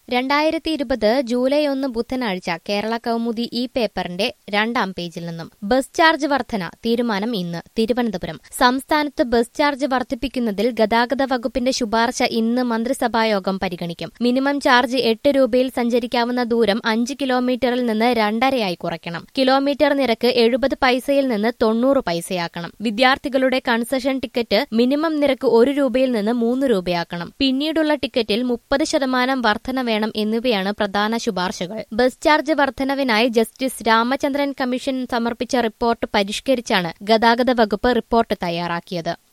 2020 July 1 ബുധനാഴ്ച കേരള കൗമുദി ഈ പേപ്പറിന്റെ 2-ാം പേജിൽ നിന്നും ബസ് ചാർജ് വർധന തീരുമാനം ഇന്ന് തിരുവനന്തപുരം. സംസ്ഥാനത്ത് ബസ് ചാർജ് വർദ്ധിപ്പിക്കുന്നതിൽ ഗതാഗത വകുപ്പിന്റെ ശുപാർശ ഇന്ന് മന്ത്രിസഭായോഗം പരിഗണിക്കും. മിനിമം ചാർജ് 8 രൂപയിൽ സഞ്ചരിക്കാവുന്ന ദൂരം 5 കിലോമീറ്ററിൽ നിന്ന് 2.5 കുറയ്ക്കണം. കിലോമീറ്റർ നിരക്ക് 70 പൈസയിൽ നിന്ന് 90 പൈസയാക്കണം. വിദ്യാർത്ഥികളുടെ കൺസഷൻ ടിക്കറ്റ് മിനിമം നിരക്ക് 1 രൂപയിൽ നിന്ന് 3 രൂപയാക്കണം. പിന്നീടുള്ള ടിക്കറ്റിൽ 30% വർധന വേണം എന്നിവയാണ് പ്രധാന ശുപാർശകൾ. ബസ് ചാർജ് വർധനവിനായി ജസ്റ്റിസ് രാമചന്ദ്രൻ കമ്മീഷൻ സമർപ്പിച്ച റിപ്പോർട്ട് പരിഷ്കരിച്ചാണ് ഗതാഗത വകുപ്പ് റിപ്പോർട്ട് തയ്യാറാക്കിയത്.